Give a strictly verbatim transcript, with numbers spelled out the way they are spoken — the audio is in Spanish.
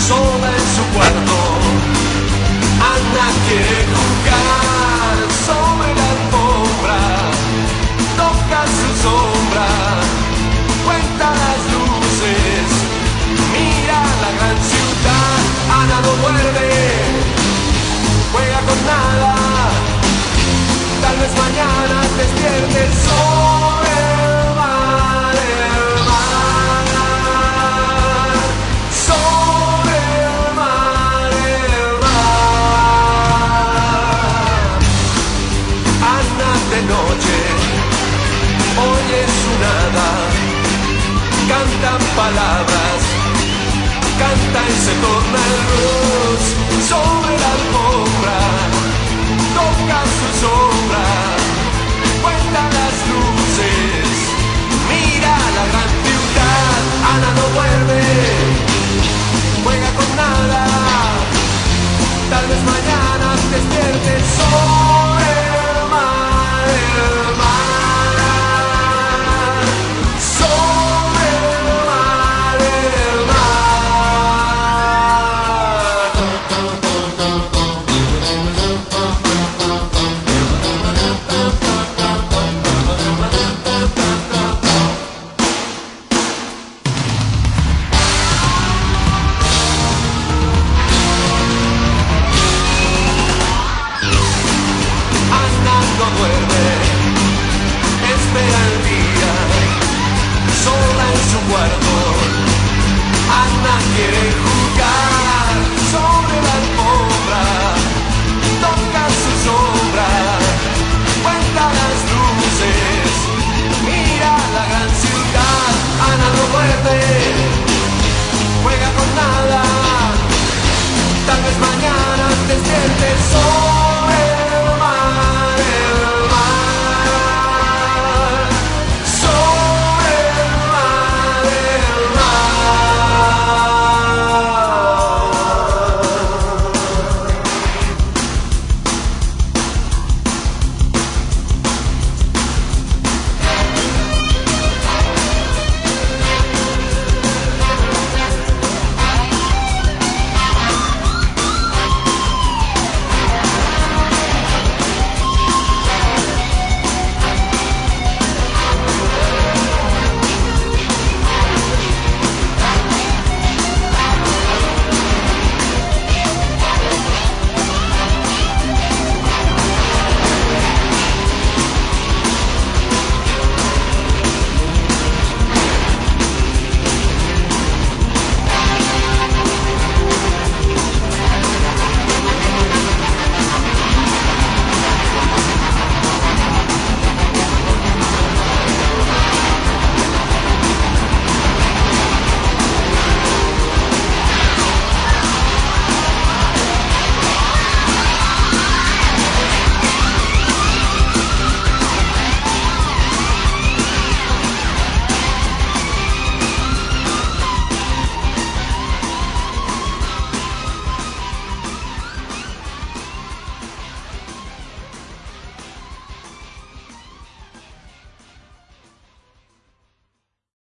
sola en su cuarto. Ana quiere jugar sobre la alfombra, toca su sombra, cuenta las luces, mira la gran ciudad. Ana no duerme, juega con nada, tal vez mañana despierte sobre el mar, el mar, sobre el mar, el mar. Ana de noche oye su nada, cantan palabras, canta y se torna el ruido.